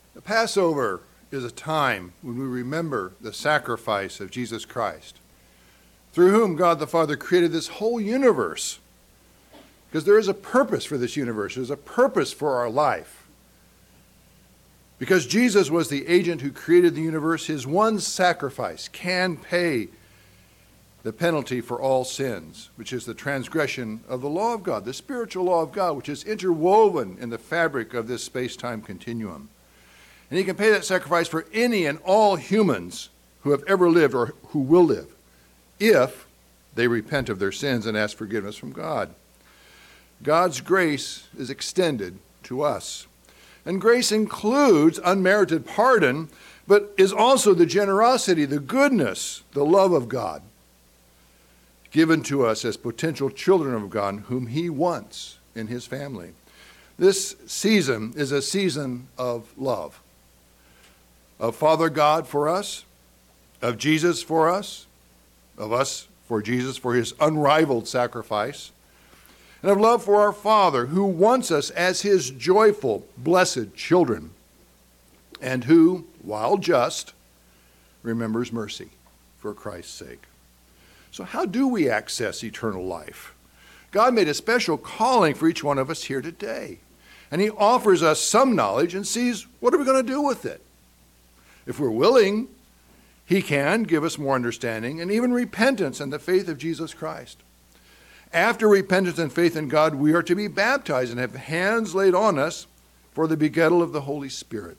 The Passover is a time when we remember the sacrifice of Jesus Christ, through whom God the Father created this whole universe. Because there is a purpose for this universe. There's a purpose for our life. Because Jesus was the agent who created the universe, his one sacrifice can pay the penalty for all sins, which is the transgression of the law of God, the spiritual law of God, which is interwoven in the fabric of this space-time continuum. And he can pay that sacrifice for any and all humans who have ever lived or who will live, if they repent of their sins and ask forgiveness from God. God's grace is extended to us. And grace includes unmerited pardon, but is also the generosity, the goodness, the love of God, given to us as potential children of God, whom he wants in his family. This season is a season of love. Of Father God for us, of Jesus for us, of us for Jesus for his unrivaled sacrifice, and of love for our Father, who wants us as his joyful, blessed children, and who, while just, remembers mercy for Christ's sake. So how do we access eternal life? God made a special calling for each one of us here today, and he offers us some knowledge and sees what are we going to do with it. If we're willing, he can give us more understanding and even repentance and the faith of Jesus Christ. After repentance and faith in God, we are to be baptized and have hands laid on us for the begettal of the Holy Spirit.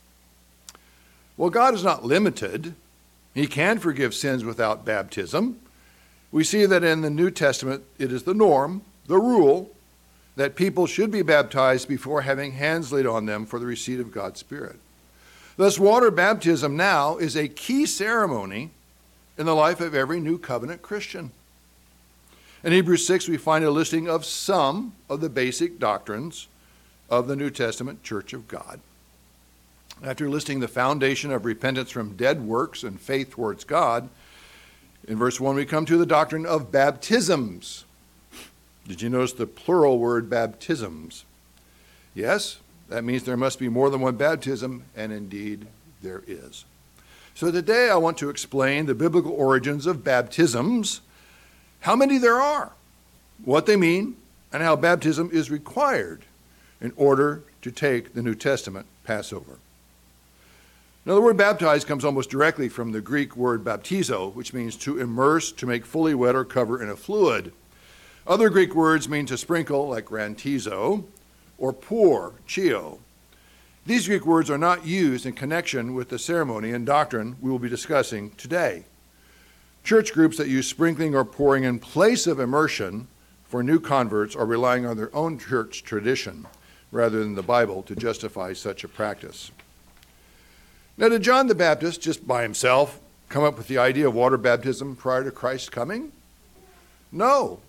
Well, God is not limited. He can forgive sins without baptism. We see that in the New Testament, it is the norm, the rule, that people should be baptized before having hands laid on them for the receipt of God's Spirit. Thus, water baptism now is a key ceremony in the life of every New Covenant Christian. In Hebrews 6, we find a listing of some of the basic doctrines of the New Testament Church of God. After listing the foundation of repentance from dead works and faith towards God, in verse 1 we come to the doctrine of baptisms. Did you notice the plural word baptisms? Yes, that means there must be more than one baptism, and indeed there is. So today I want to explain the biblical origins of baptisms, how many there are, what they mean, and how baptism is required in order to take the New Testament Passover. Now, the word baptize comes almost directly from the Greek word baptizo, which means to immerse, to make fully wet or cover in a fluid. Other Greek words mean to sprinkle, like rantizo, or pour, chio. These Greek words are not used in connection with the ceremony and doctrine we will be discussing today. Church groups that use sprinkling or pouring in place of immersion for new converts are relying on their own church tradition rather than the Bible to justify such a practice. Now, did John the Baptist, just by himself, come up with the idea of water baptism prior to Christ's coming? No.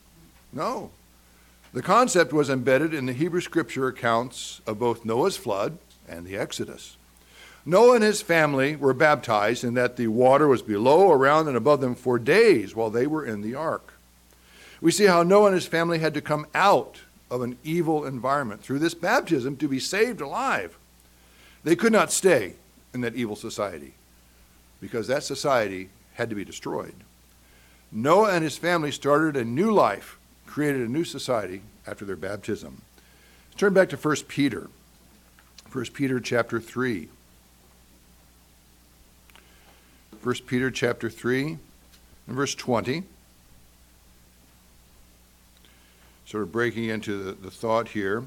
The concept was embedded in the Hebrew Scripture accounts of both Noah's flood and the Exodus. Noah and his family were baptized in that the water was below, around, and above them for days while they were in the ark. We see how Noah and his family had to come out of an evil environment through this baptism to be saved alive. They could not stay in that evil society because that society had to be destroyed. Noah and his family started a new life, created a new society after their baptism. Let's turn back to 1 Peter. 1 Peter chapter 3. 1 Peter chapter 3 and verse 20. Sort of breaking into the thought here.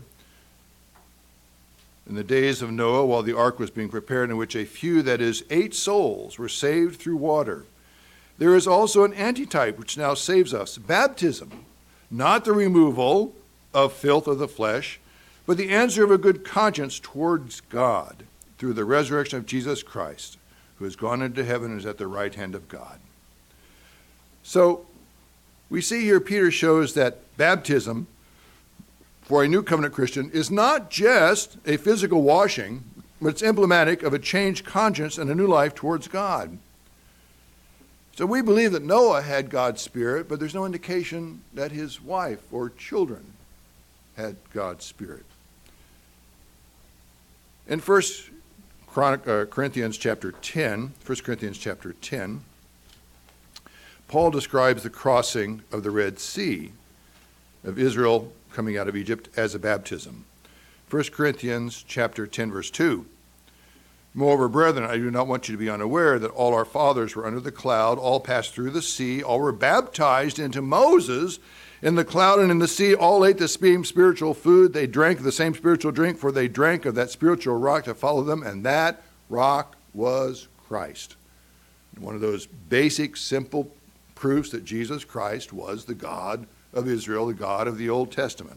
In the days of Noah, while the ark was being prepared, in which a few, that is, 8 souls, were saved through water, there is also an antitype which now saves us, baptism, not the removal of filth of the flesh, but the answer of a good conscience towards God through the resurrection of Jesus Christ, who has gone into heaven and is at the right hand of God. So we see here Peter shows that baptism for a new covenant Christian is not just a physical washing, but it's emblematic of a changed conscience and a new life towards God. So we believe that Noah had God's Spirit, but there's no indication that his wife or children had God's Spirit. In 1 Corinthians chapter 10, 1 Corinthians chapter 10, Paul describes the crossing of the Red Sea of Israel coming out of Egypt as a baptism. 1 Corinthians chapter 10, verse 2. Moreover, brethren, I do not want you to be unaware that all our fathers were under the cloud, all passed through the sea, all were baptized into Moses in the cloud and in the sea, all ate the same spiritual food, they drank the same spiritual drink, for they drank of that spiritual rock to follow them, and that rock was Christ. One of those basic, simple proofs that Jesus Christ was the God of Israel, the God of the Old Testament.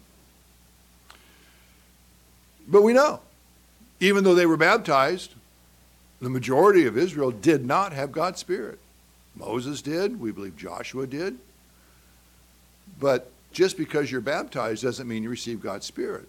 But we know, even though they were baptized, the majority of Israel did not have God's Spirit. Moses did. We believe Joshua did. But just because you're baptized doesn't mean you receive God's Spirit.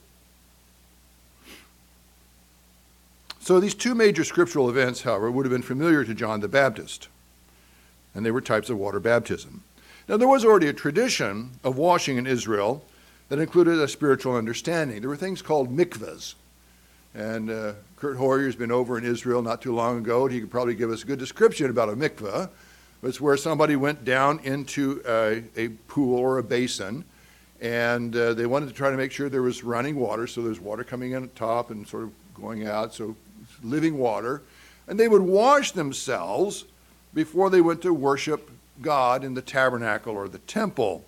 So these two major scriptural events, however, would have been familiar to John the Baptist, and they were types of water baptism. Now, there was already a tradition of washing in Israel that included a spiritual understanding. There were things called mikvahs. And Kurt Hoyer's been over in Israel not too long ago, and he could probably give us a good description about a mikvah. It's where somebody went down into a pool or a basin, and they wanted to try to make sure there was running water, so there's water coming in at the top and sort of going out, so living water. And they would wash themselves before they went to worship God in the tabernacle or the temple.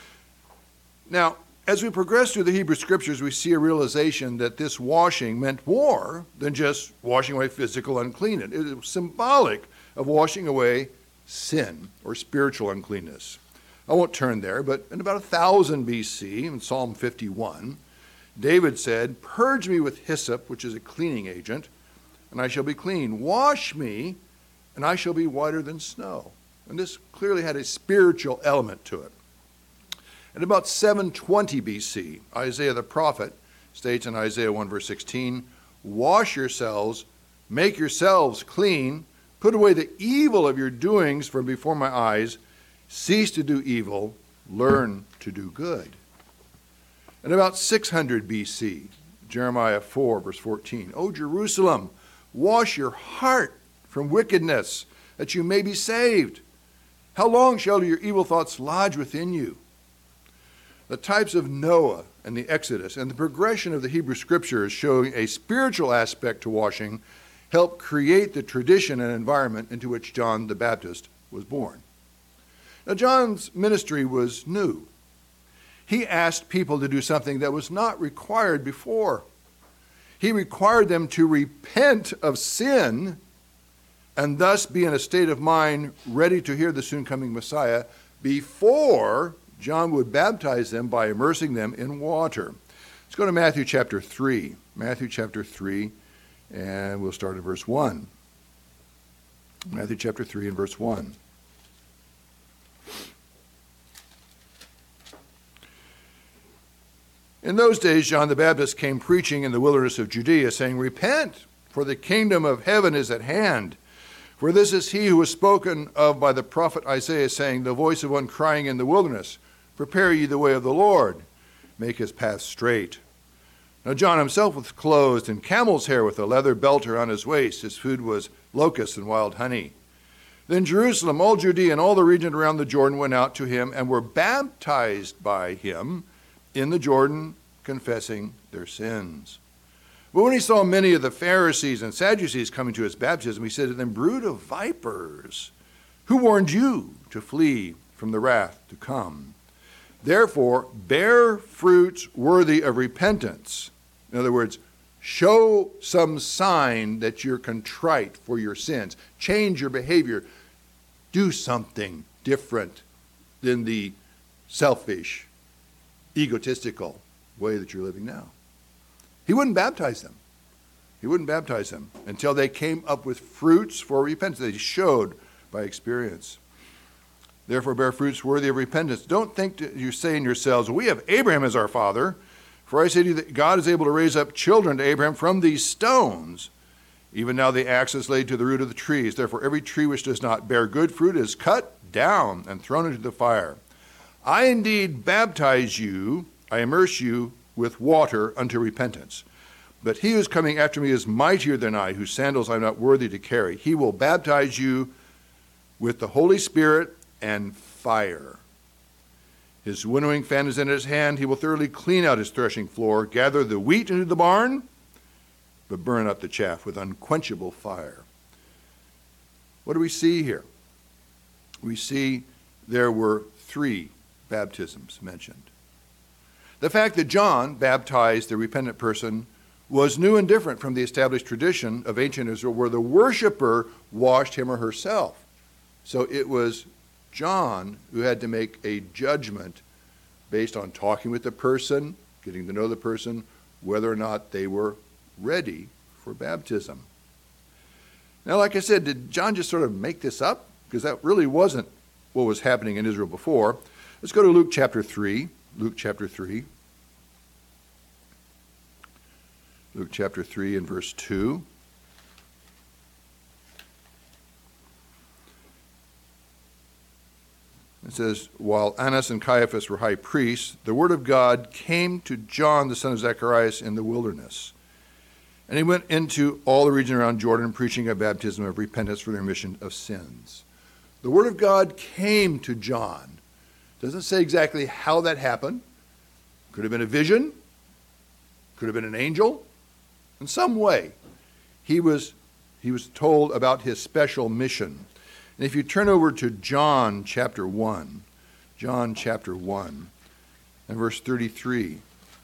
Now, as we progress through the Hebrew Scriptures, we see a realization that this washing meant more than just washing away physical uncleanness. It was symbolic of washing away sin or spiritual uncleanness. I won't turn there, but in about 1000 BC, in Psalm 51, David said, "Purge me with hyssop, which is a cleaning agent, and I shall be clean. Wash me, and I shall be whiter than snow." And this clearly had a spiritual element to it. At about 720 BC, Isaiah the prophet states in Isaiah 1 verse 16, "Wash yourselves, make yourselves clean, put away the evil of your doings from before my eyes, cease to do evil, learn to do good." At about 600 BC, Jeremiah 4 verse 14, "O Jerusalem, wash your heart from wickedness, that you may be saved. How long shall your evil thoughts lodge within you?" The types of Noah and the Exodus and the progression of the Hebrew Scriptures showing a spiritual aspect to washing helped create the tradition and environment into which John the Baptist was born. Now, John's ministry was new. He asked people to do something that was not required before. He required them to repent of sin and thus be in a state of mind ready to hear the soon coming Messiah before John would baptize them by immersing them in water. Let's go to Matthew chapter 3. Matthew chapter 3, and we'll start at verse 1. Matthew chapter 3 and verse 1. In those days, John the Baptist came preaching in the wilderness of Judea, saying, "Repent, for the kingdom of heaven is at hand. For this is he who was spoken of by the prophet Isaiah, saying, the voice of one crying in the wilderness, prepare ye the way of the Lord, make his path straight." Now John himself was clothed in camel's hair with a leather belt around his waist. His food was locusts and wild honey. Then Jerusalem, all Judea, and all the region around the Jordan went out to him and were baptized by him in the Jordan, confessing their sins. But when he saw many of the Pharisees and Sadducees coming to his baptism, he said to them, "Brood of vipers, who warned you to flee from the wrath to come? Therefore, bear fruits worthy of repentance." In other words, show some sign that you're contrite for your sins. Change your behavior. Do something different than the selfish, egotistical way that you're living now. He wouldn't baptize them. He wouldn't baptize them until they came up with fruits for repentance. They showed by experience. Therefore, bear fruits worthy of repentance. Don't think that you're saying yourselves, "We have Abraham as our father." For I say to you that God is able to raise up children to Abraham from these stones. Even now the axe is laid to the root of the trees. Therefore, every tree which does not bear good fruit is cut down and thrown into the fire. I indeed baptize you, I immerse you with water unto repentance. But he who is coming after me is mightier than I, whose sandals I am not worthy to carry. He will baptize you with the Holy Spirit and fire. His winnowing fan is in his hand. He will thoroughly clean out his threshing floor, gather the wheat into the barn, but burn up the chaff with unquenchable fire. What do we see here? We see there were 3 baptisms mentioned. The fact that John baptized the repentant person was new and different from the established tradition of ancient Israel where the worshiper washed him or herself. So it was John who had to make a judgment based on talking with the person, getting to know the person, whether or not they were ready for baptism. Now, like I said, did John just sort of make this up? Because that really wasn't what was happening in Israel before. Let's go to Luke chapter 3. Luke chapter 3. Luke chapter 3 and verse 2. It says, while Annas and Caiaphas were high priests, the word of God came to John, the son of Zacharias, in the wilderness. And he went into all the region around Jordan, preaching a baptism of repentance for the remission of sins. The word of God came to John. Doesn't say exactly how that happened. Could have been a vision. Could have been an angel. In some way, he was told about his special mission. And if you turn over to John chapter 1, John chapter 1, and verse 33.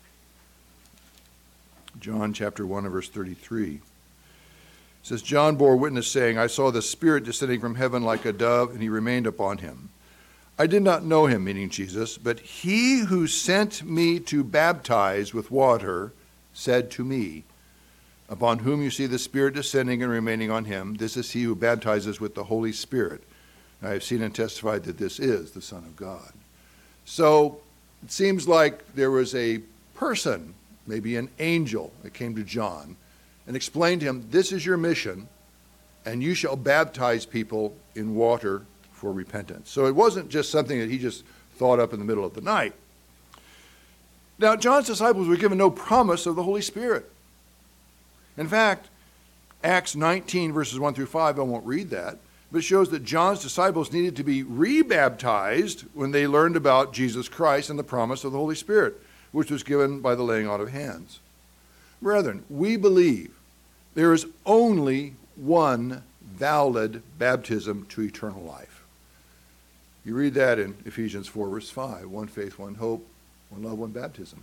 John chapter 1 and verse 33. It says, John bore witness, saying, I saw the Spirit descending from heaven like a dove, and he remained upon him. I did not know him, meaning Jesus, but he who sent me to baptize with water said to me, upon whom you see the Spirit descending and remaining on him, this is he who baptizes with the Holy Spirit. I have seen and testified that this is the Son of God. So it seems like there was a person, maybe an angel, that came to John and explained to him, this is your mission, and you shall baptize people in water for repentance. So it wasn't just something that he just thought up in the middle of the night. Now, John's disciples were given no promise of the Holy Spirit. In fact, Acts 19, verses 1 through 5, I won't read that, but it shows that John's disciples needed to be rebaptized when they learned about Jesus Christ and the promise of the Holy Spirit, which was given by the laying on of hands. Brethren, we believe there is only one valid baptism to eternal life. You read that in Ephesians 4, verse 5, one faith, one hope, one love, one baptism.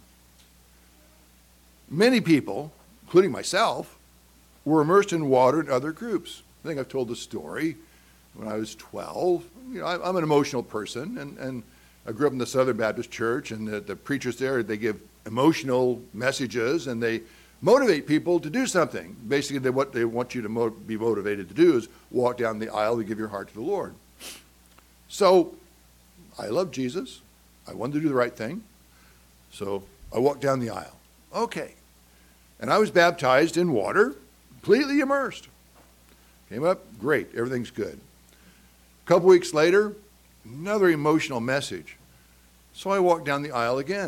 Many people, including myself, were immersed in water in other groups. I think I've told the story. When I was 12, I'm an emotional person, and I grew up in the Southern Baptist Church, and the preachers there, they give emotional messages, and they motivate people to do something. Basically, what they want you to be motivated to do is walk down the aisle and give your heart to the Lord. So I love Jesus. I wanted to do the right thing. So I walked down the aisle. Okay. And I was baptized in water, completely immersed. Came up, great, everything's good. A couple weeks later, another emotional message. So I walked down the aisle again.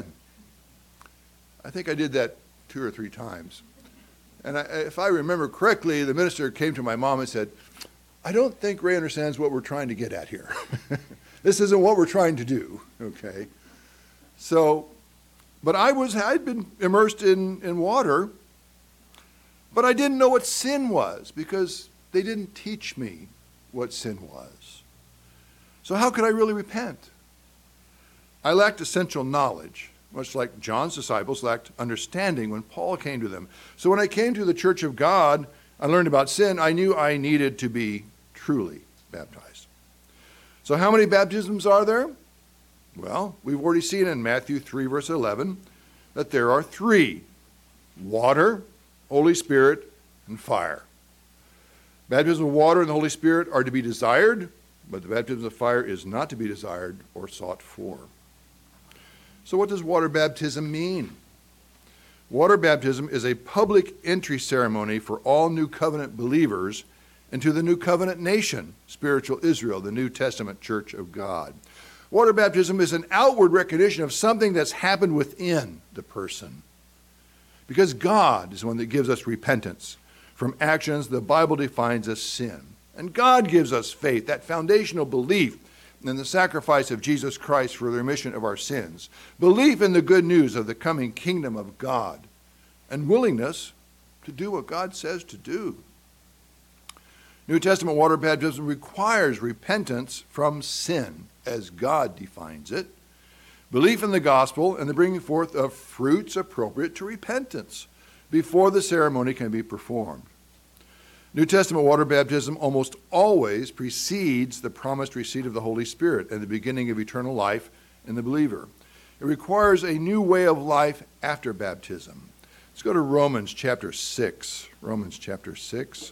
I think I did that 2 or 3 times. And if I remember correctly, the minister came to my mom and said, I don't think Ray understands what we're trying to get at here. This isn't what we're trying to do, okay? So, but I'd been immersed in water, but I didn't know what sin was because they didn't teach me what sin was. So how could I really repent? I lacked essential knowledge, much like John's disciples lacked understanding when Paul came to them. So when I came to the church of God, I learned about sin. I knew I needed to be truly baptized. So how many baptisms are there? Well, we've already seen in Matthew 3, verse 11, that there are 3: water, Holy Spirit, and fire. Baptism of water and the Holy Spirit are to be desired, but the baptism of fire is not to be desired or sought for. So what does water baptism mean? Water baptism is a public entry ceremony for all New Covenant believers into the New Covenant nation, spiritual Israel, the New Testament church of God. Water baptism is an outward recognition of something that's happened within the person. Because God is the one that gives us repentance from actions the Bible defines as sin. And God gives us faith, that foundational belief in the sacrifice of Jesus Christ for the remission of our sins, belief in the good news of the coming kingdom of God, and willingness to do what God says to do. New Testament water baptism requires repentance from sin, as God defines it, belief in the gospel, and the bringing forth of fruits appropriate to repentance before the ceremony can be performed. New Testament water baptism almost always precedes the promised receipt of the Holy Spirit and the beginning of eternal life in the believer. It requires a new way of life after baptism. Let's go to Romans chapter 6. Romans chapter 6.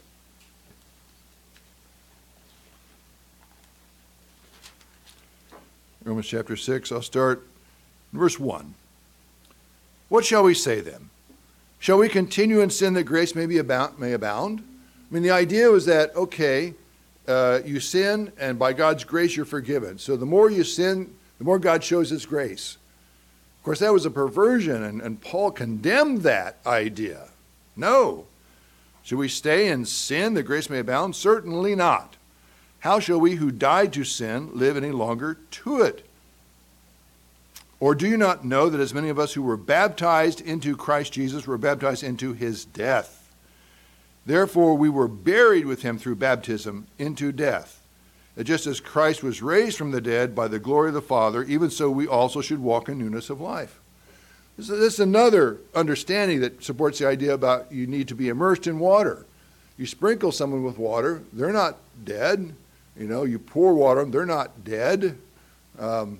Romans chapter 6, I'll start in verse 1. What shall we say then? Shall we continue in sin that grace may abound? I mean, the idea was that, okay, you sin, and by God's grace you're forgiven. So the more you sin, the more God shows his grace. Of course, that was a perversion, and Paul condemned that idea. No. Should we stay in sin that grace may abound? Certainly not. How shall we who died to sin live any longer to it? Or do you not know that as many of us who were baptized into Christ Jesus were baptized into his death? Therefore we were buried with him through baptism into death, that just as Christ was raised from the dead by the glory of the Father, even so we also should walk in newness of life. This is another understanding that supports the idea about you need to be immersed in water. You sprinkle someone with water, they're not dead. You pour water on them, they're not dead. I'm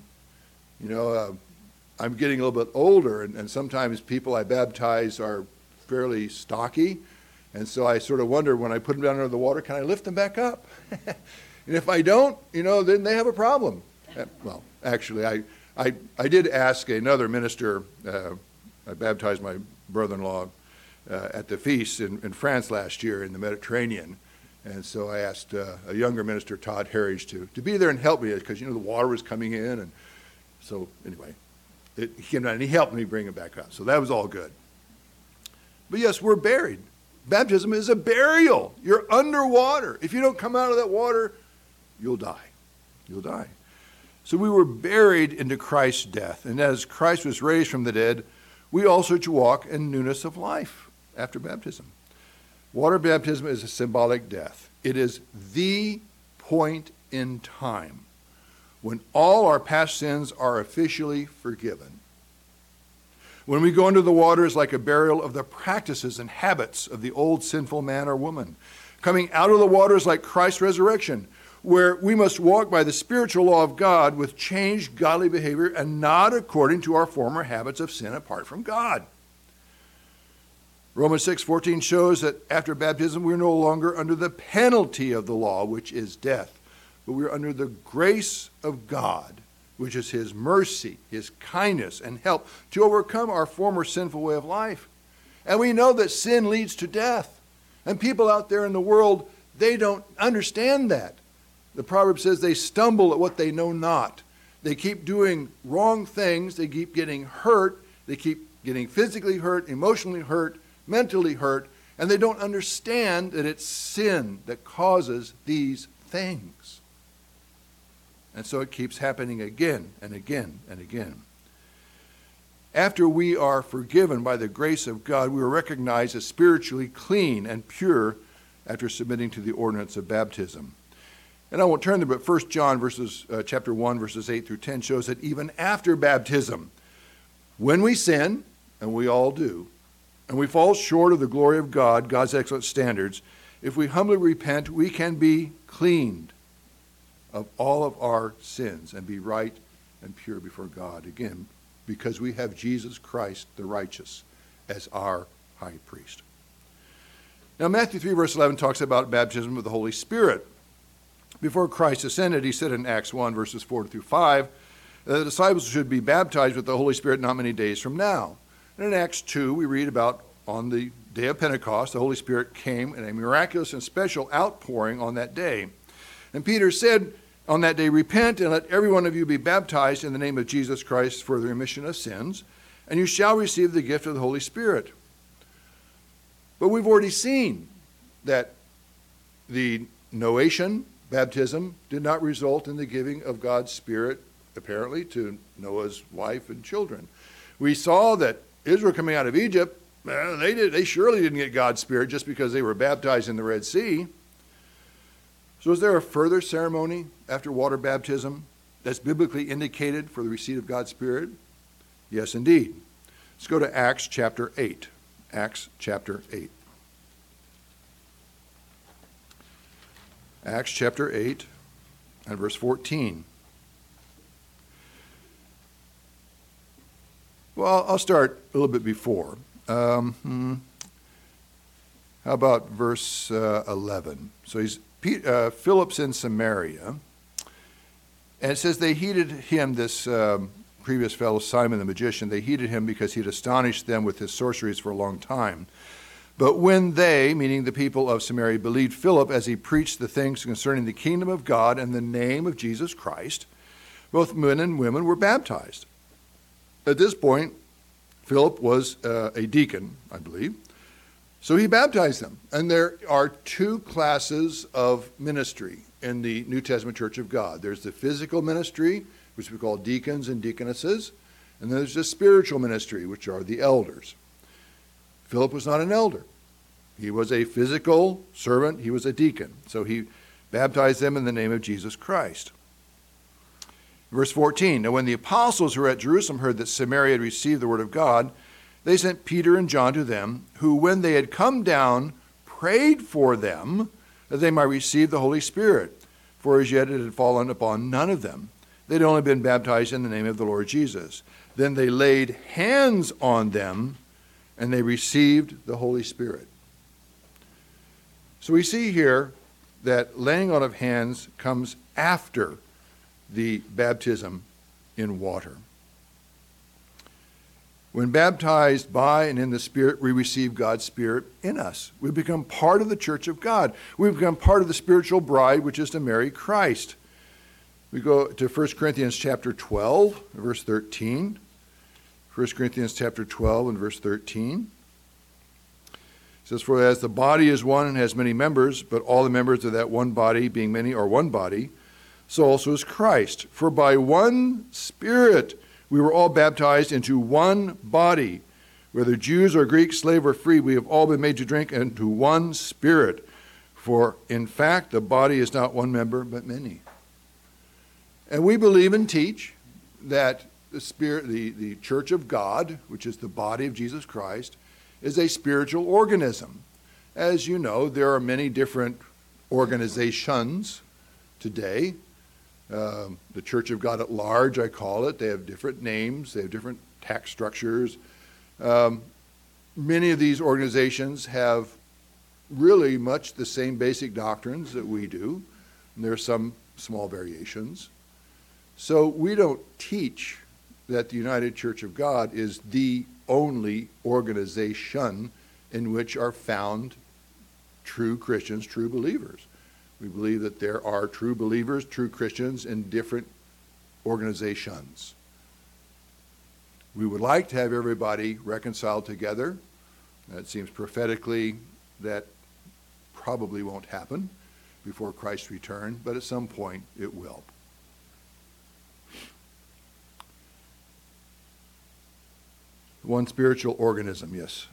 getting a little bit older, and sometimes people I baptize are fairly stocky. And so I sort of wonder, when I put them down under the water, can I lift them back up? And if I don't, then they have a problem. Well, actually, I did ask another minister. I baptized my brother-in-law at the feast in France last year in the Mediterranean. And so I asked a younger minister, Todd Harridge, to be there and help me, because, the water was coming in. And so anyway, he came down and he helped me bring it back up. So that was all good. But yes, we're buried. Baptism is a burial. You're underwater. If you don't come out of that water, you'll die. You'll die. So we were buried into Christ's death. And as Christ was raised from the dead, we also should walk in newness of life after baptism. Water baptism is a symbolic death. It is the point in time when all our past sins are officially forgiven. When we go into the water is like a burial of the practices and habits of the old sinful man or woman. Coming out of the water is like Christ's resurrection, where we must walk by the spiritual law of God with changed godly behavior and not according to our former habits of sin apart from God. Romans 6:14 shows that after baptism we're no longer under the penalty of the law, which is death, but we're under the grace of God, which is his mercy, his kindness, and help to overcome our former sinful way of life. And we know that sin leads to death. And people out there in the world, they don't understand that. The proverb says they stumble at what they know not. They keep doing wrong things. They keep getting hurt. They keep getting physically hurt, emotionally hurt, mentally hurt, and they don't understand that it's sin that causes these things. And so it keeps happening again and again and again. After we are forgiven by the grace of God, we are recognized as spiritually clean and pure after submitting to the ordinance of baptism. And I won't turn there, but 1 John chapter 1, verses 8 through 10 shows that even after baptism, when we sin, and we all do, and we fall short of the glory of God, God's excellent standards, if we humbly repent, we can be cleaned of all of our sins and be right and pure before God. Again, because we have Jesus Christ, the righteous, as our high priest. Now, Matthew 3, verse 11 talks about baptism with the Holy Spirit. Before Christ ascended, he said in Acts 1, verses 4 through 5, that the disciples should be baptized with the Holy Spirit not many days from now. And in Acts 2, we read about on the day of Pentecost, the Holy Spirit came in a miraculous and special outpouring on that day. And Peter said on that day, repent and let every one of you be baptized in the name of Jesus Christ for the remission of sins, and you shall receive the gift of the Holy Spirit. But we've already seen that the Noachian baptism did not result in the giving of God's Spirit, apparently, to Noah's wife and children. We saw that Israel coming out of Egypt, they surely didn't get God's Spirit just because they were baptized in the Red Sea. So is there a further ceremony after water baptism that's biblically indicated for the receipt of God's Spirit? Yes, indeed. Let's go to Acts chapter 8. Acts chapter 8. Acts chapter 8 and verse 14. Well, I'll start a little bit before. How about verse 11? So Philip's in Samaria, and it says they heeded him, this previous fellow, Simon the magician, they heeded him because he had astonished them with his sorceries for a long time. But when they, meaning the people of Samaria, believed Philip as he preached the things concerning the kingdom of God and the name of Jesus Christ, both men and women were baptized. At this point, Philip was a deacon, I believe, so he baptized them. And there are two classes of ministry in the New Testament Church of God. There's the physical ministry, which we call deacons and deaconesses, and then there's the spiritual ministry, which are the elders. Philip was not an elder. He was a physical servant. He was a deacon. So he baptized them in the name of Jesus Christ. Verse 14, now when the apostles who were at Jerusalem heard that Samaria had received the word of God, they sent Peter and John to them, who when they had come down, prayed for them that they might receive the Holy Spirit. For as yet it had fallen upon none of them. They'd only been baptized in the name of the Lord Jesus. Then they laid hands on them, and they received the Holy Spirit. So we see here that laying on of hands comes after the baptism in water. When baptized by and in the Spirit, we receive God's Spirit in us. We become part of the church of God. We become part of the spiritual bride, which is to marry Christ. We go to 1 Corinthians chapter 12, verse 13. 1 Corinthians chapter 12 and verse 13. It says, for as the body is one and has many members, but all the members of that one body, being many, are one body, so also is Christ. For by one Spirit we were all baptized into one body. Whether Jews or Greeks, slave or free, we have all been made to drink into one Spirit. For in fact, the body is not one member, but many. And we believe and teach that the Spirit, the church of God, which is the body of Jesus Christ, is a spiritual organism. As you know, there are many different organizations today. The Church of God at large, I call it. They have different names. They have different tax structures. Many of these organizations have really much the same basic doctrines that we do. And there are some small variations. So we don't teach that the United Church of God is the only organization in which are found true Christians, true believers. We believe that there are true believers, true Christians in different organizations. We would like to have everybody reconciled together. It seems prophetically that probably won't happen before Christ's return, but at some point it will. One spiritual organism, yes.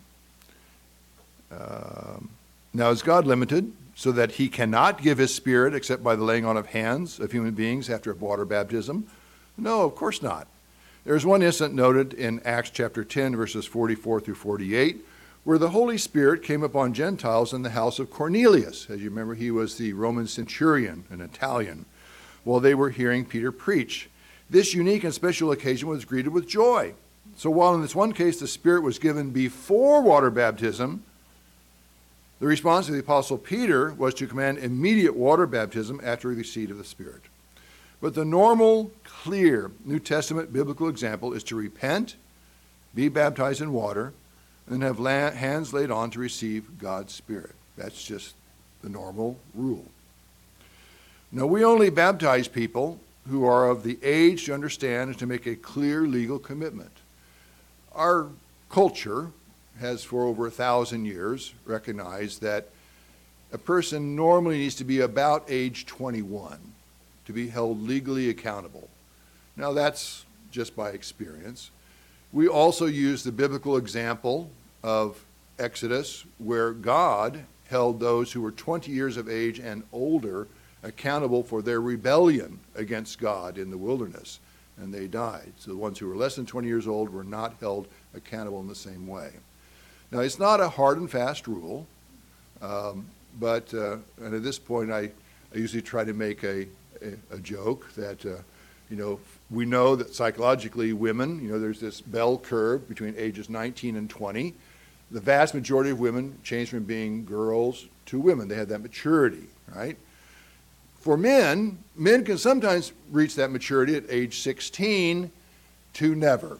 Now, is God limited so that he cannot give his Spirit except by the laying on of hands of human beings after water baptism? No, of course not. There's one incident noted in Acts chapter 10, verses 44 through 48, where the Holy Spirit came upon Gentiles in the house of Cornelius. As you remember, he was the Roman centurion, an Italian, while they were hearing Peter preach. This unique and special occasion was greeted with joy. So while in this one case the Spirit was given before water baptism, the response of the Apostle Peter was to command immediate water baptism after receipt of the Spirit. But the normal, clear New Testament biblical example is to repent, be baptized in water, and then have hands laid on to receive God's Spirit. That's just the normal rule. Now, we only baptize people who are of the age to understand and to make a clear legal commitment. Our culture has for over 1,000 years recognized that a person normally needs to be about age 21 to be held legally accountable. Now that's just by experience. We also use the biblical example of Exodus, where God held those who were 20 years of age and older accountable for their rebellion against God in the wilderness, and they died. So the ones who were less than 20 years old were not held accountable in the same way. Now, it's not a hard and fast rule, but and at this point I usually try to make a joke that, we know that psychologically women, there's this bell curve between ages 19 and 20. The vast majority of women change from being girls to women. They have that maturity, right? For men can sometimes reach that maturity at age 16 to never.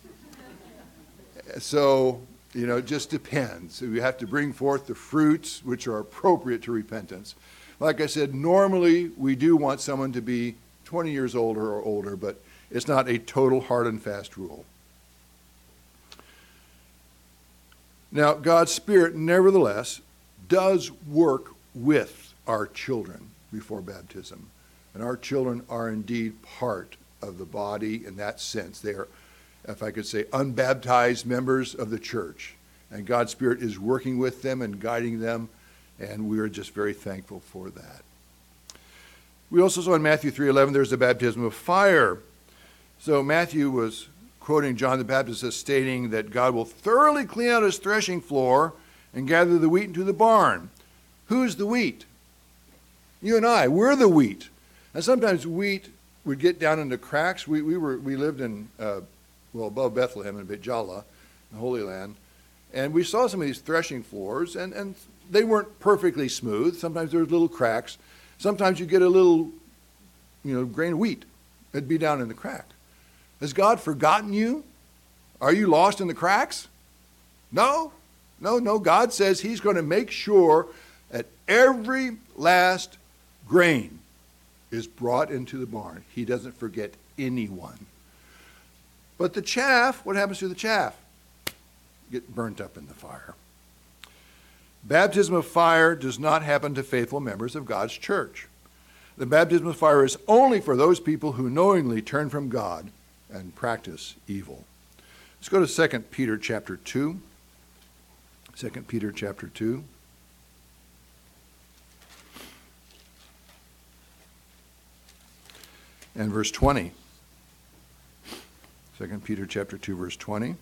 So, it just depends. So you have to bring forth the fruits which are appropriate to repentance. Like I said, normally we do want someone to be 20 years older or older, but it's not a total hard and fast rule. Now, God's Spirit, nevertheless, does work with our children before baptism. And our children are indeed part of the body in that sense. They are, if I could say, unbaptized members of the church. And God's Spirit is working with them and guiding them, and we are just very thankful for that. We also saw in Matthew 3:11, there's the baptism of fire. So Matthew was quoting John the Baptist as stating that God will thoroughly clean out his threshing floor and gather the wheat into the barn. Who's the wheat? You and I, we're the wheat. And sometimes wheat would get down into cracks. We lived in, above Bethlehem in Beit Jala, the Holy Land, and we saw some of these threshing floors, and they weren't perfectly smooth. Sometimes there was little cracks. Sometimes you get a little, grain of wheat. It'd be down in the crack. Has God forgotten you? Are you lost in the cracks? No. God says he's going to make sure that every last grain is brought into the barn. He doesn't forget anyone. But the chaff, what happens to the chaff? Get burnt up in the fire. Baptism of fire does not happen to faithful members of God's church. The baptism of fire is only for those people who knowingly turn from God and practice evil. Let's go to 2 Peter chapter 2. 2 Peter chapter 2. And verse 20. 2 Peter chapter 2, verse 20.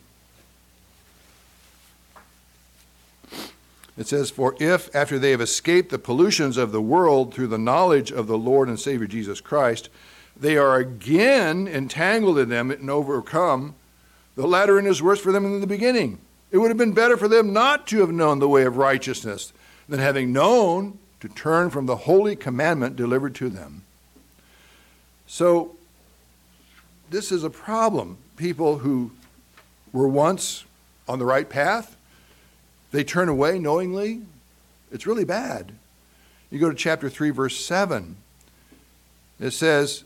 It says, "For if, after they have escaped the pollutions of the world through the knowledge of the Lord and Savior Jesus Christ, they are again entangled in them and overcome, the latter end is worse for them than the beginning. It would have been better for them not to have known the way of righteousness than having known to turn from the holy commandment delivered to them." So this is a problem. People who were once on the right path, they turn away knowingly. It's really bad. You go to chapter 3, verse 7. It says,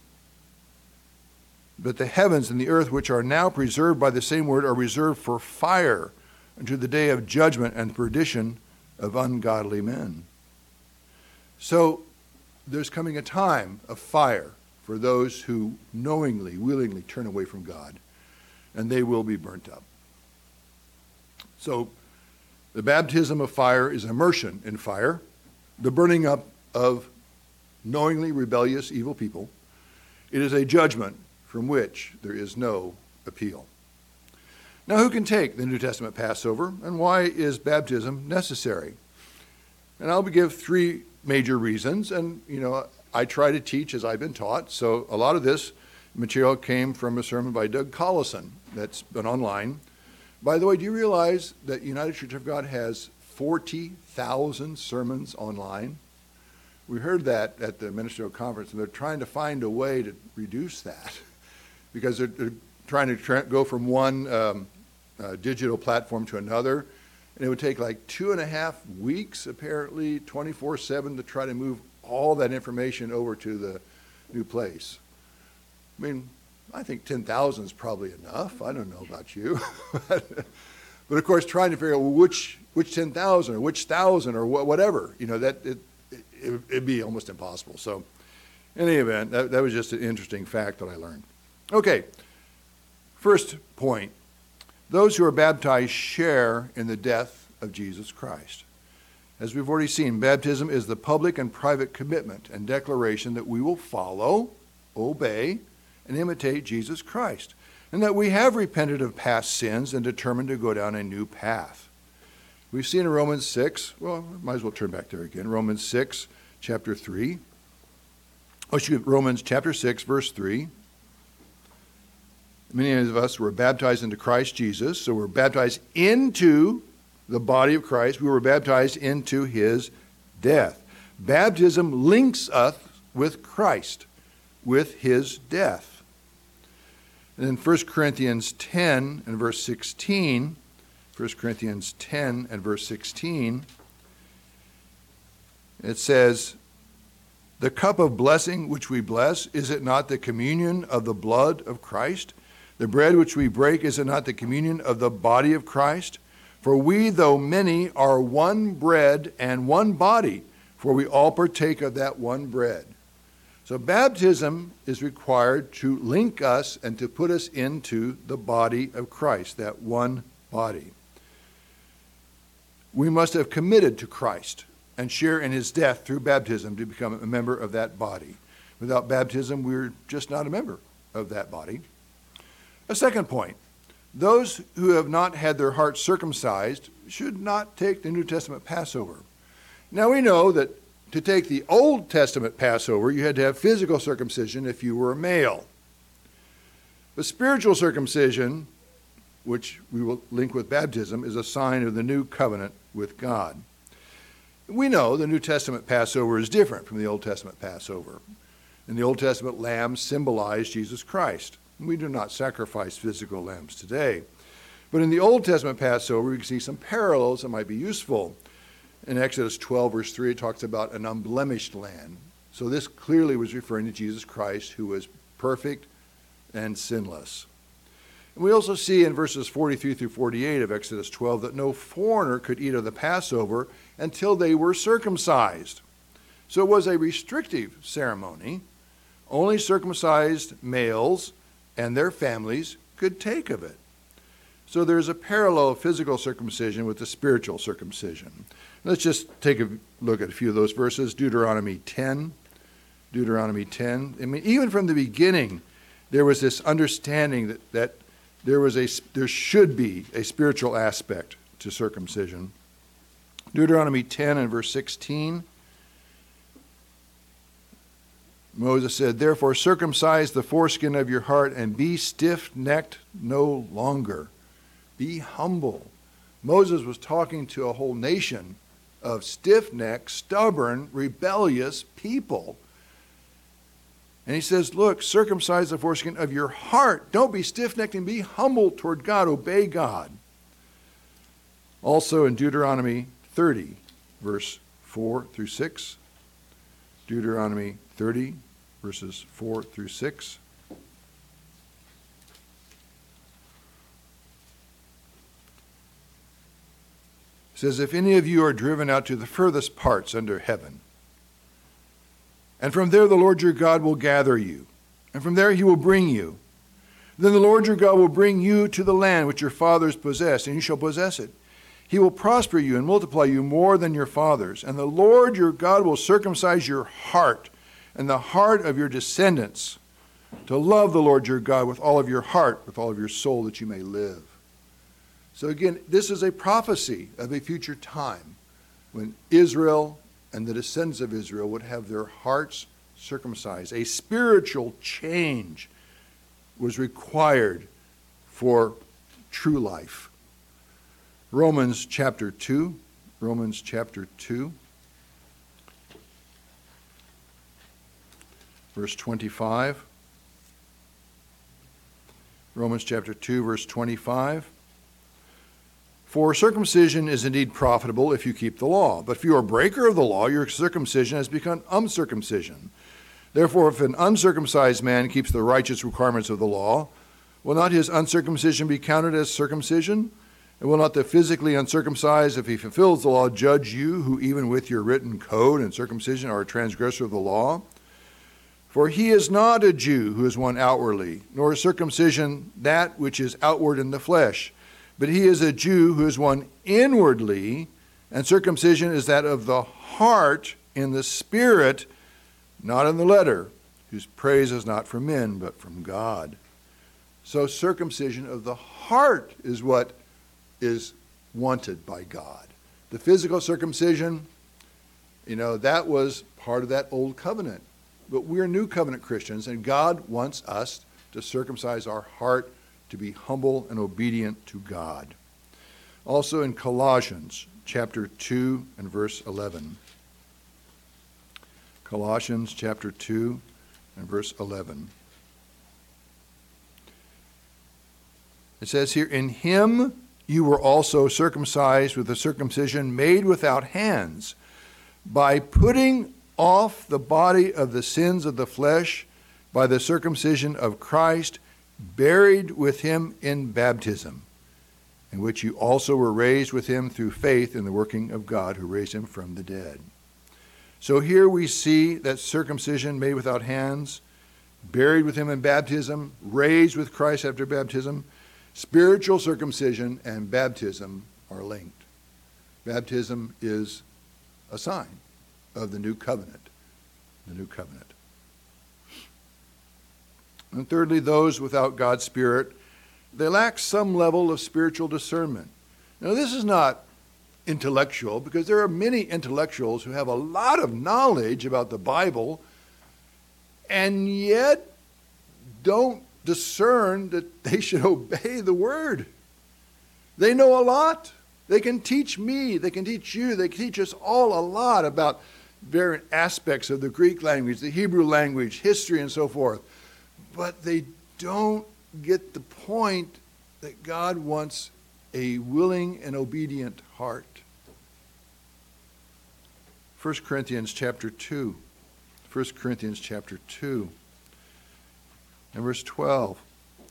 "But the heavens and the earth, which are now preserved by the same word, are reserved for fire unto the day of judgment and perdition of ungodly men." So there's coming a time of fire for those who knowingly, willingly turn away from God, and they will be burnt up. So the baptism of fire is immersion in fire, the burning up of knowingly rebellious evil people. It is a judgment from which there is no appeal. Now, who can take the New Testament Passover, and why is baptism necessary? And I'll give three major reasons, and I try to teach as I've been taught, so a lot of this material came from a sermon by Doug Collison that's been online. By the way, do you realize that United Church of God has 40,000 sermons online? We heard that at the ministerial conference, and they're trying to find a way to reduce that because they're trying to go from one digital platform to another, and it would take like 2.5 weeks, apparently, 24/7 to try to move all that information over to the new place. I mean, I think 10,000 is probably enough. I don't know about you. But of course, trying to figure out which 10,000 or which 1,000 or whatever, it'd be almost impossible. So in any event, that was just an interesting fact that I learned. Okay, first point. Those who are baptized share in the death of Jesus Christ. As we've already seen, baptism is the public and private commitment and declaration that we will follow, obey, and imitate Jesus Christ, and that we have repented of past sins and determined to go down a new path. We've seen in Romans 6, well, might as well turn back there again, Romans 6, chapter 3. Romans chapter 6, verse 3. Many of us were baptized into Christ Jesus, so we're baptized into the body of Christ. We were baptized into his death. Baptism links us with Christ, with his death. And in 1 Corinthians 10 and verse 16, 1 Corinthians 10 and verse 16, it says, the cup of blessing which we bless, is it not the communion of the blood of Christ? The bread which we break, is it not the communion of the body of Christ? For we, though many, are one bread and one body, for we all partake of that one bread. So baptism is required to link us and to put us into the body of Christ, that one body. We must have committed to Christ and share in his death through baptism to become a member of that body. Without baptism, we're just not a member of that body. A second point. Those who have not had their hearts circumcised should not take the New Testament Passover. Now we know that to take the Old Testament Passover, you had to have physical circumcision if you were a male. But spiritual circumcision, which we will link with baptism, is a sign of the new covenant with God. We know the New Testament Passover is different from the Old Testament Passover. In the Old Testament, lambs symbolized Jesus Christ. We do not sacrifice physical lambs today. But in the Old Testament Passover, we can see some parallels that might be useful. In Exodus 12, verse 3, it talks about an unblemished lamb. So this clearly was referring to Jesus Christ, who was perfect and sinless. And we also see in verses 43 through 48 of Exodus 12 that no foreigner could eat of the Passover until they were circumcised. So it was a restrictive ceremony. Only circumcised males and their families could take of it. So there's a parallel of physical circumcision with the spiritual circumcision. Let's just take a look at a few of those verses. Deuteronomy 10. I mean, even from the beginning, there was this understanding that there should be a spiritual aspect to circumcision. Deuteronomy 10 and verse 16. Moses said, therefore circumcise the foreskin of your heart and be stiff-necked no longer. Be humble. Moses was talking to a whole nation of stiff-necked, stubborn, rebellious people. And he says, look, circumcise the foreskin of your heart. Don't be stiff-necked and be humble toward God. Obey God. Also in Deuteronomy 30, verse 4 through 6. Deuteronomy 30, verses 4 through 6. It says, if any of you are driven out to the furthest parts under heaven, and from there the Lord your God will gather you, and from there he will bring you, then the Lord your God will bring you to the land which your fathers possessed, and you shall possess it. He will prosper you and multiply you more than your fathers, and the Lord your God will circumcise your heart and the heart of your descendants, to love the Lord your God with all of your heart, with all of your soul, that you may live. So again, this is a prophecy of a future time when Israel and the descendants of Israel would have their hearts circumcised. A spiritual change was required for true life. Romans chapter 2. Verse 25. Romans chapter 2, verse 25. For circumcision is indeed profitable if you keep the law. But if you are a breaker of the law, your circumcision has become uncircumcision. Therefore, if an uncircumcised man keeps the righteous requirements of the law, will not his uncircumcision be counted as circumcision? And will not the physically uncircumcised, if he fulfills the law, judge you, who even with your written code and circumcision are a transgressor of the law? For he is not a Jew who is one outwardly, nor is circumcision that which is outward in the flesh, but he is a Jew who is one inwardly, and circumcision is that of the heart in the spirit, not in the letter, whose praise is not from men, but from God. So circumcision of the heart is what is wanted by God. The physical circumcision, that was part of that old covenant. But we're new covenant Christians, and God wants us to circumcise our heart to be humble and obedient to God. Also in Colossians chapter 2 and verse 11. Colossians chapter 2 and verse 11. It says here, in him you were also circumcised with a circumcision made without hands, by putting off the body of the sins of the flesh by the circumcision of Christ, buried with him in baptism, in which you also were raised with him through faith in the working of God who raised him from the dead. So here we see that circumcision made without hands, buried with him in baptism, raised with Christ after baptism. Spiritual circumcision and baptism are linked. Baptism is a sign of the new covenant. The new covenant. And thirdly, those without God's Spirit, they lack some level of spiritual discernment. Now, this is not intellectual, because there are many intellectuals who have a lot of knowledge about the Bible and yet don't discern that they should obey the Word. They know a lot. They can teach me, they can teach you, they can teach us all a lot about various aspects of the Greek language, the Hebrew language, history, and so forth. But they don't get the point that God wants a willing and obedient heart. 1 Corinthians chapter 2. 1 Corinthians chapter 2 and verse 12.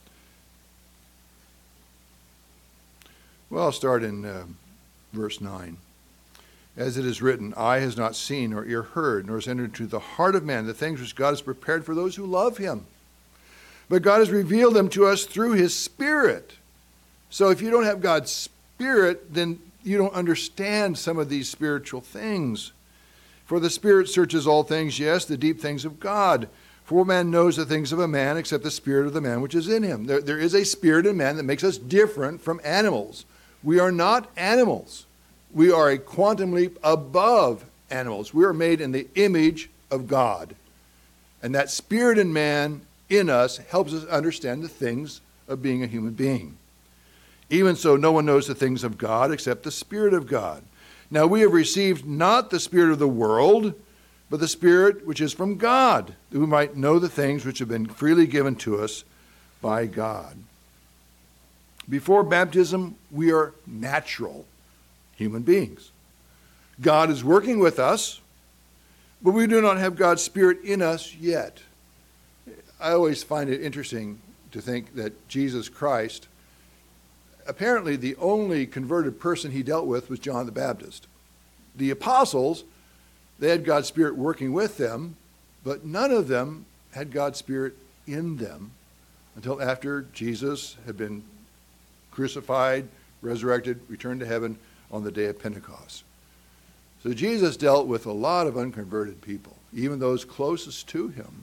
Well, I'll start in verse 9. As it is written, eye has not seen, nor ear heard, nor has entered into the heart of man the things which God has prepared for those who love him. But God has revealed them to us through his Spirit. So if you don't have God's Spirit, then you don't understand some of these spiritual things. For the Spirit searches all things, yes, the deep things of God. For man knows the things of a man except the spirit of the man which is in him. There is a spirit in man that makes us different from animals. We are not animals. We are a quantum leap above animals. We are made in the image of God. And that spirit in man, in us, helps us understand the things of being a human being. Even so, no one knows the things of God except the Spirit of God. Now we have received not the spirit of the world, but the Spirit which is from God, that we might know the things which have been freely given to us by God. Before baptism, we are natural human beings. God is working with us, but we do not have God's Spirit in us yet. I always find it interesting to think that Jesus Christ, apparently the only converted person he dealt with was John the Baptist. The apostles, they had God's Spirit working with them, but none of them had God's Spirit in them until after Jesus had been crucified, resurrected, returned to heaven on the day of Pentecost. So Jesus dealt with a lot of unconverted people, even those closest to him.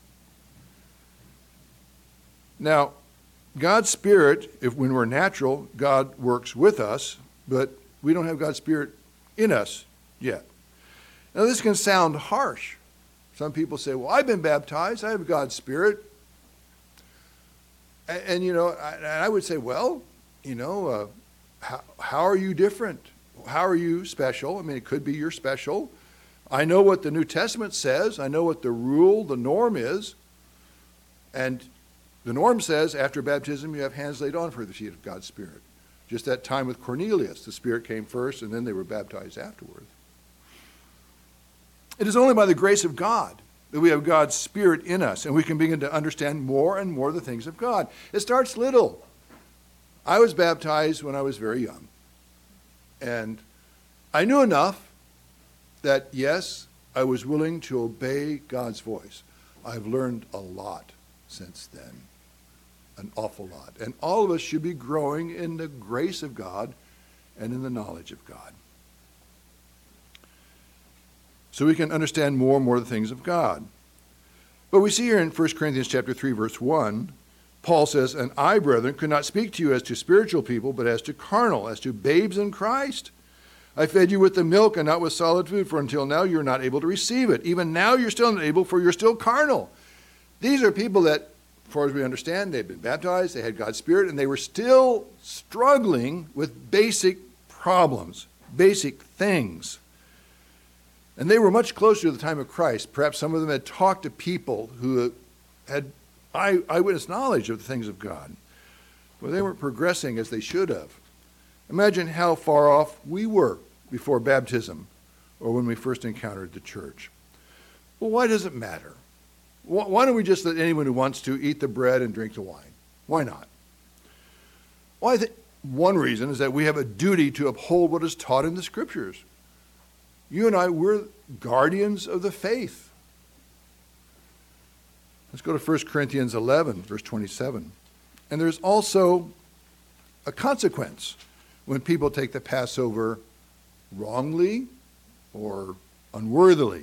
Now, God's Spirit, when we're natural, God works with us, but we don't have God's Spirit in us yet. Now, this can sound harsh. Some people say, well, I've been baptized, I have God's Spirit. And I would say, well, how are you different? How are you special? I mean, it could be you're special. I know what the New Testament says. I know what the rule, the norm is. And the norm says after baptism, you have hands laid on for the receipt of God's Spirit. Just that time with Cornelius, the Spirit came first and then they were baptized afterward. It is only by the grace of God that we have God's Spirit in us and we can begin to understand more and more the things of God. It starts little. I was baptized when I was very young. And I knew enough that, yes, I was willing to obey God's voice. I've learned a lot since then, an awful lot. And all of us should be growing in the grace of God and in the knowledge of God, so we can understand more and more the things of God. But we see here in 1 Corinthians chapter 3, verse 1, Paul says, "And I, brethren, could not speak to you as to spiritual people, but as to carnal, as to babes in Christ. I fed you with the milk and not with solid food, for until now you're not able to receive it. Even now you're still not able, for you're still carnal." These are people that, as far as we understand, they've been baptized, they had God's Spirit, and they were still struggling with basic problems, basic things. And they were much closer to the time of Christ. Perhaps some of them had talked to people who had eyewitness knowledge of the things of God. But they weren't progressing as they should have. Imagine how far off we were before baptism or when we first encountered the church. Well, why does it matter? Why don't we just let anyone who wants to eat the bread and drink the wine? Why not? Well, I think one reason is that we have a duty to uphold what is taught in the Scriptures. You and I, we're guardians of the faith. Let's go to 1 Corinthians 11, verse 27. And there's also a consequence when people take the Passover wrongly or unworthily.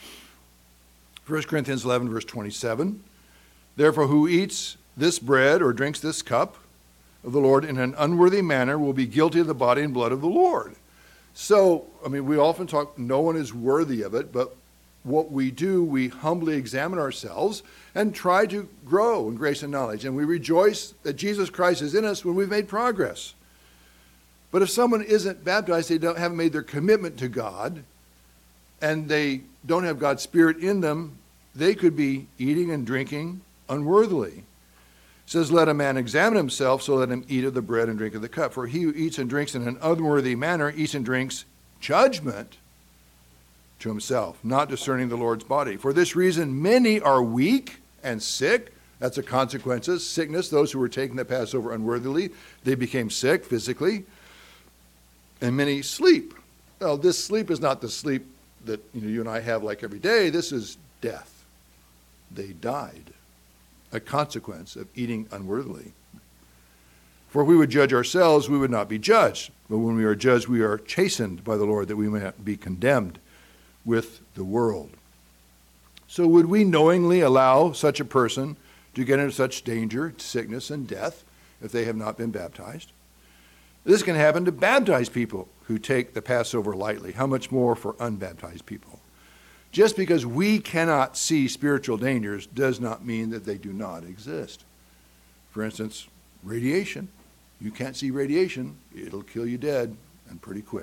1 Corinthians 11, verse 27. "Therefore, who eats this bread or drinks this cup of the Lord in an unworthy manner will be guilty of the body and blood of the Lord." So, we often talk, no one is worthy of it, but what we do, we humbly examine ourselves and try to grow in grace and knowledge. And we rejoice that Jesus Christ is in us when we've made progress. But if someone isn't baptized, they haven't made their commitment to God, and they don't have God's Spirit in them, they could be eating and drinking unworthily. It says, "Let a man examine himself, so let him eat of the bread and drink of the cup. For he who eats and drinks in an unworthy manner eats and drinks judgment to himself, not discerning the Lord's body. For this reason, many are weak and sick." That's the consequences. Sickness, those who were taking the Passover unworthily, they became sick physically. "And many sleep." Well, this sleep is not the sleep that you and I have like every day. This is death. They died. A consequence of eating unworthily. "For if we would judge ourselves, we would not be judged. But when we are judged, we are chastened by the Lord, that we may not be condemned with the world." So would we knowingly allow such a person to get into such danger, sickness, and death if they have not been baptized? This can happen to baptized people who take the Passover lightly. How much more for unbaptized people? Just because we cannot see spiritual dangers does not mean that they do not exist. For instance, radiation. You can't see radiation, it'll kill you dead, and pretty quick.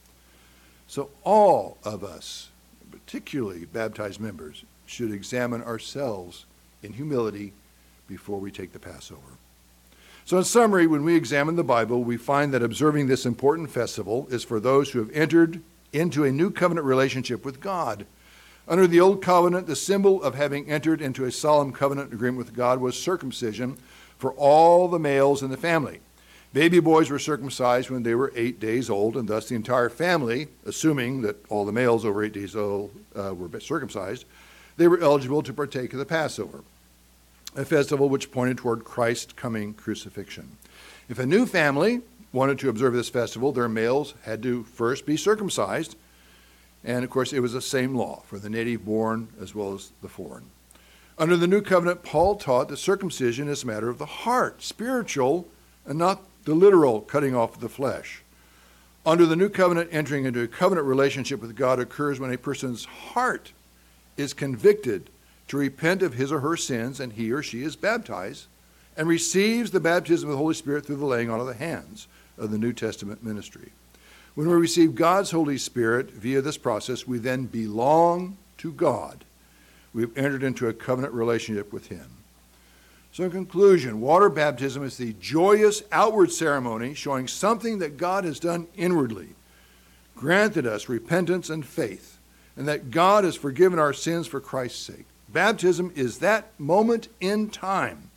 So all of us, particularly baptized members, should examine ourselves in humility before we take the Passover. So in summary, when we examine the Bible, we find that observing this important festival is for those who have entered into a new covenant relationship with God. Under the old covenant, the symbol of having entered into a solemn covenant agreement with God was circumcision for all the males in the family. Baby boys were circumcised when they were 8 days old, and thus the entire family, assuming that all the males over 8 days old were circumcised, they were eligible to partake of the Passover, a festival which pointed toward Christ's coming crucifixion. If a new family wanted to observe this festival, their males had to first be circumcised, and of course it was the same law for the native born as well as the foreign. Under the new covenant, Paul taught that circumcision is a matter of the heart, spiritual, and not the literal cutting off of the flesh. Under the new covenant, entering into a covenant relationship with God occurs when a person's heart is convicted to repent of his or her sins, and he or she is baptized and receives the baptism of the Holy Spirit through the laying on of the hands of the New Testament ministry. When we receive God's Holy Spirit via this process, we then belong to God. We've entered into a covenant relationship with him. So in conclusion, water baptism is the joyous outward ceremony showing something that God has done inwardly, granted us repentance and faith, and that God has forgiven our sins for Christ's sake. Baptism is that moment in time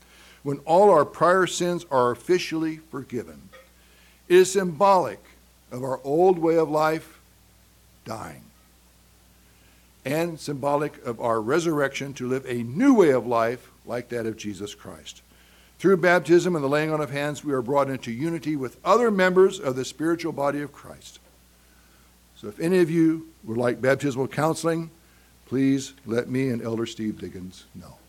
when all our prior sins are officially forgiven. It is symbolic of our old way of life dying, and symbolic of our resurrection to live a new way of life like that of Jesus Christ. Through baptism and the laying on of hands, we are brought into unity with other members of the spiritual body of Christ. So if any of you would like baptismal counseling, please let me and Elder Steve Diggins know.